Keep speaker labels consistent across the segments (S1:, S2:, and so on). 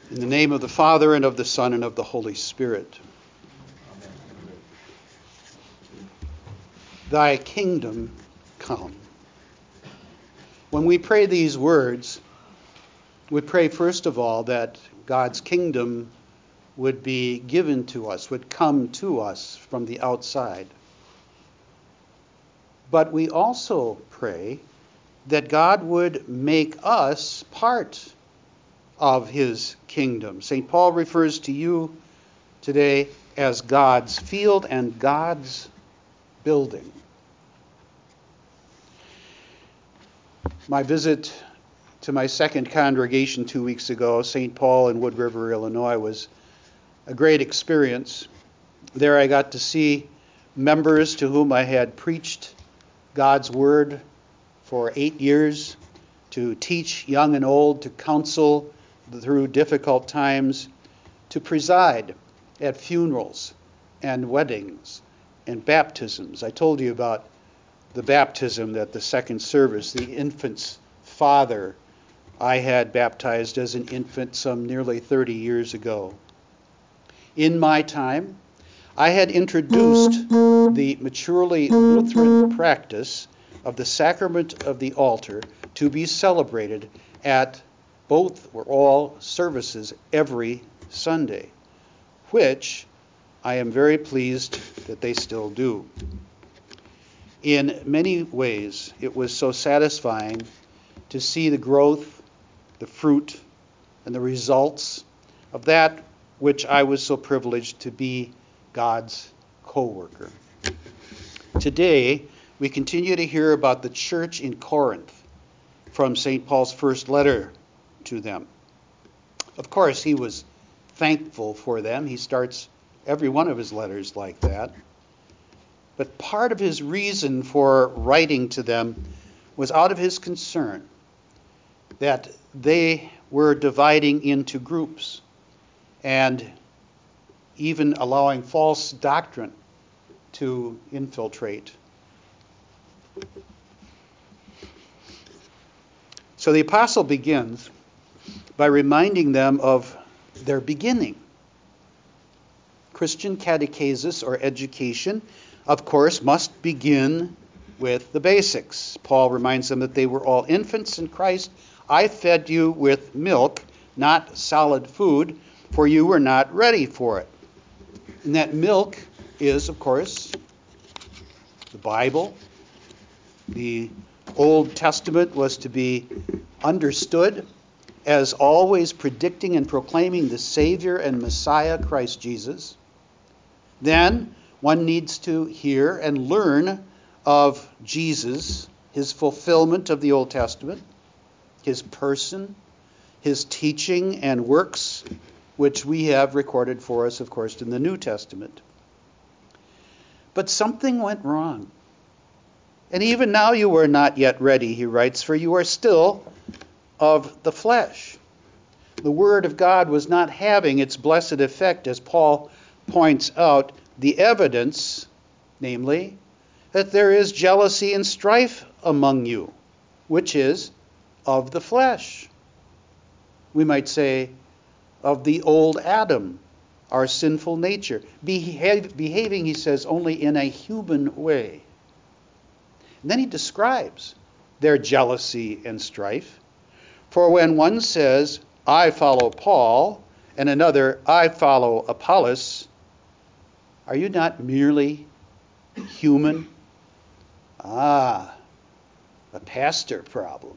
S1: In the name of the Father, and of the Son, and of the Holy Spirit.
S2: Amen.
S1: Thy kingdom come. When we pray these words, we pray first of all that God's kingdom would be given to us, would come to us from the outside. But we also pray that God would make us part of his kingdom. St. Paul refers to you today as God's field and God's building. My visit to my second congregation 2 weeks ago, St. Paul in Wood River, Illinois, was a great experience. There I got to see members to whom I had preached God's word for 8 years, to teach young and old, to counsel through difficult times, to preside at funerals and weddings and baptisms. I told you about the baptism at the second service, the infant's father I had baptized as an infant some nearly 30 years ago. In my time, I had introduced the maturely Lutheran practice of the sacrament of the altar to be celebrated at both or all services every Sunday, which I am very pleased that they still do. In many ways, it was so satisfying to see the growth, the fruit, and the results of that which I was so privileged to be God's co-worker. Today, we continue to hear about the church in Corinth from St. Paul's first letter to them. Of course, he was thankful for them. He starts every one of his letters like that. But part of his reason for writing to them was out of his concern that they were dividing into groups and even allowing false doctrine to infiltrate. So the apostle begins by reminding them of their beginning. Christian catechesis or education, of course, must begin with the basics. Paul reminds them that they were all infants in Christ. I fed you with milk, not solid food, for you were not ready for it. And that milk is, of course, the Bible. The Old Testament was to be understood as always predicting and proclaiming the Savior and Messiah, Christ Jesus. Then one needs to hear and learn of Jesus, his fulfillment of the Old Testament, his person, his teaching and works, which we have recorded for us, of course, in the New Testament. But something went wrong. And even now you are not yet ready, he writes, for you are still of the flesh. The Word of God was not having its blessed effect, as Paul points out, the evidence, namely, that there is jealousy and strife among you, which is of the flesh. We might say, of the old Adam, our sinful nature, behaving, he says, only in a human way. And then he describes their jealousy and strife. For when one says, I follow Paul, and another, I follow Apollos, are you not merely human? A pastor problem.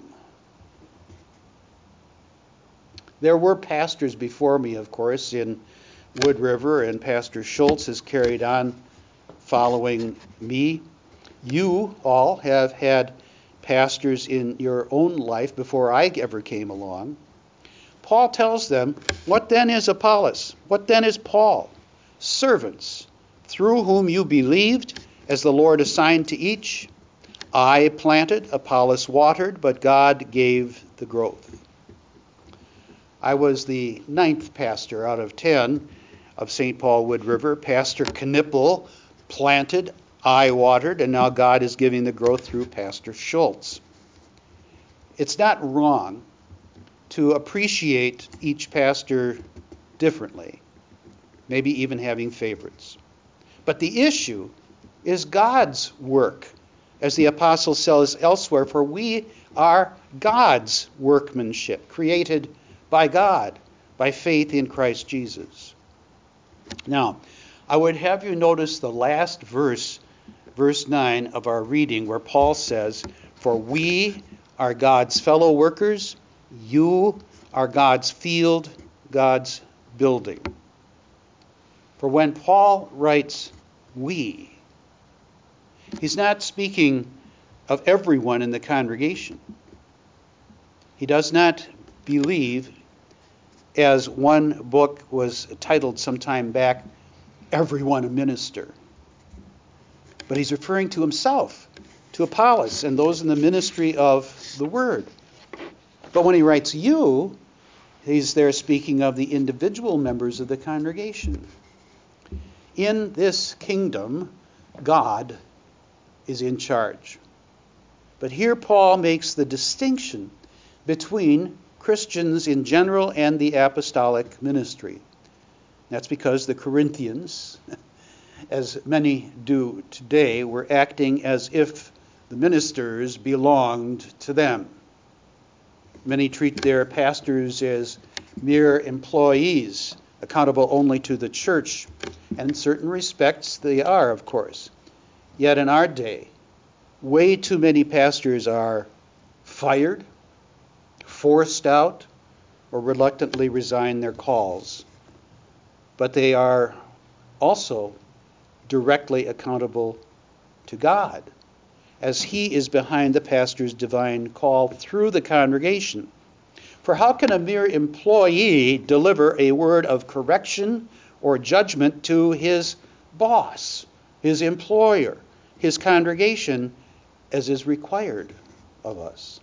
S1: There were pastors before me, of course, in Wood River, and Pastor Schultz has carried on following me. You all have had pastors in your own life before I ever came along. Paul tells them, what then is Apollos? What then is Paul? Servants, through whom you believed, as the Lord assigned to each. I planted, Apollos watered, but God gave the growth. I was the 9th pastor out of 10 of St. Paul Wood River. Pastor Knippel planted, I watered, and now God is giving the growth through Pastor Schultz. It's not wrong to appreciate each pastor differently, maybe even having favorites. But the issue is God's work, as the apostle says elsewhere, for we are God's workmanship, created by God, by faith in Christ Jesus. Now, I would have you notice the last verse, verse 9 of our reading, where Paul says, for we are God's fellow workers, you are God's field, God's building. For when Paul writes we, he's not speaking of everyone in the congregation. He does not believe, as one book was titled some time back, Everyone a Minister. But he's referring to himself, to Apollos, and those in the ministry of the Word. But when he writes you, he's there speaking of the individual members of the congregation. In this kingdom, God is in charge. But here Paul makes the distinction between Christians in general and the apostolic ministry. That's because the Corinthians, as many do today, were acting as if the ministers belonged to them. Many treat their pastors as mere employees, accountable only to the church. And in certain respects, they are, of course. Yet in our day, way too many pastors are fired, forced out, or reluctantly resign their calls. But they are also directly accountable to God, as He is behind the pastor's divine call through the congregation. For how can a mere employee deliver a word of correction or judgment to his boss, his employer, his congregation, as is required of us?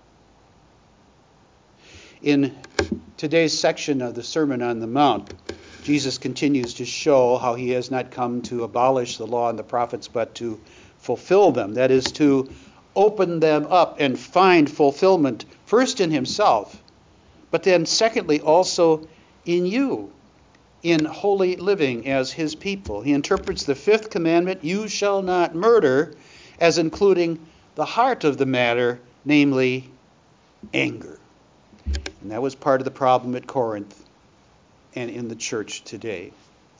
S1: In today's section of the Sermon on the Mount, Jesus continues to show how he has not come to abolish the law and the prophets, but to fulfill them. That is, to open them up and find fulfillment, first in himself, but then secondly also in you, in holy living as his people. He interprets the fifth commandment, you shall not murder, as including the heart of the matter, namely anger. And that was part of the problem at Corinth and in the church today.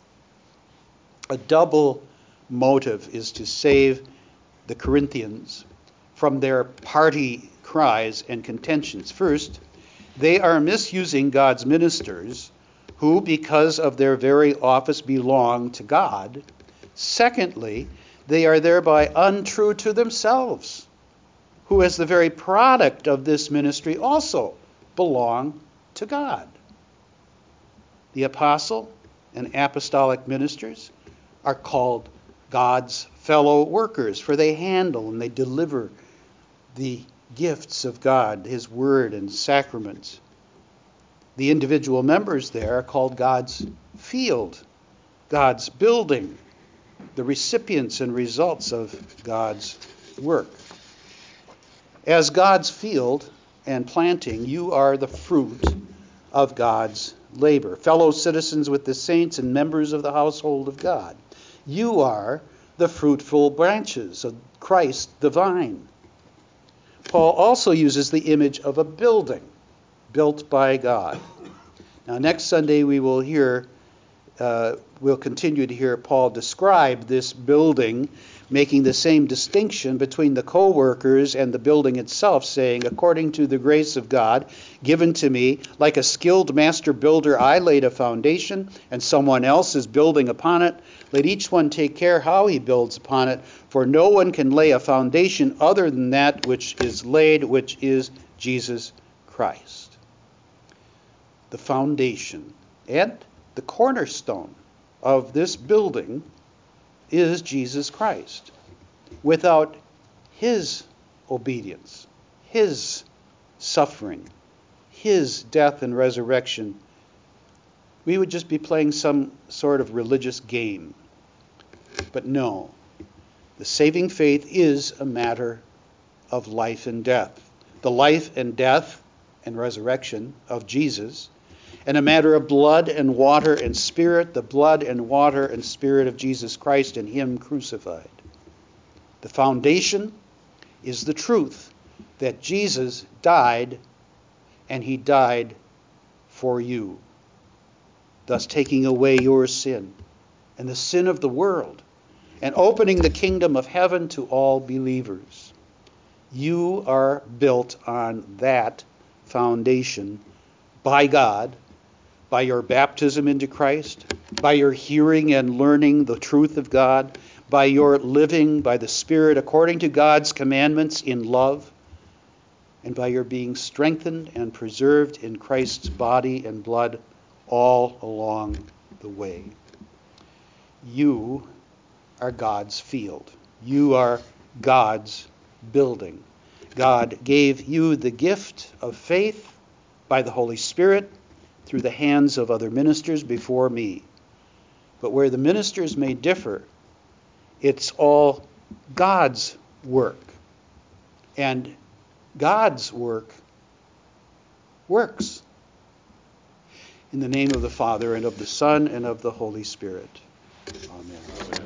S1: A double motive is to save the Corinthians from their party cries and contentions. First, they are misusing God's ministers, who, because of their very office, belong to God. Secondly, they are thereby untrue to themselves, who, as the very product of this ministry, also belong to God. The apostle and apostolic ministers are called God's fellow workers, for they handle and they deliver the gifts of God, His Word and sacraments. The individual members there are called God's field, God's building, the recipients and results of God's work. As God's field and planting, you are the fruit of God's labor, fellow citizens with the saints and members of the household of God. You are the fruitful branches of Christ the vine. Paul also uses the image of a building built by God. Now, next Sunday we'll continue to hear Paul describe this building, making the same distinction between the co-workers and the building itself, saying, according to the grace of God given to me, like a skilled master builder, I laid a foundation, and someone else is building upon it. Let each one take care how he builds upon it, for no one can lay a foundation other than that which is laid, which is Jesus Christ. The foundation and the cornerstone of this building is Jesus Christ. Without His obedience, His suffering, His death and resurrection, we would just be playing some sort of religious game. But no, the saving faith is a matter of life and death. The life and death and resurrection of Jesus, and a matter of blood and water and spirit, the blood and water and spirit of Jesus Christ and him crucified. The foundation is the truth that Jesus died, and he died for you, thus taking away your sin and the sin of the world, and opening the kingdom of heaven to all believers. You are built on that foundation by God, by your baptism into Christ, by your hearing and learning the truth of God, by your living by the Spirit according to God's commandments in love, and by your being strengthened and preserved in Christ's body and blood all along the way. You are God's field. You are God's building. God gave you the gift of faith by the Holy Spirit through the hands of other ministers before me. But where the ministers may differ, it's all God's work. And God's work works. In the name of the Father, and of the Son, and of the Holy Spirit. Amen.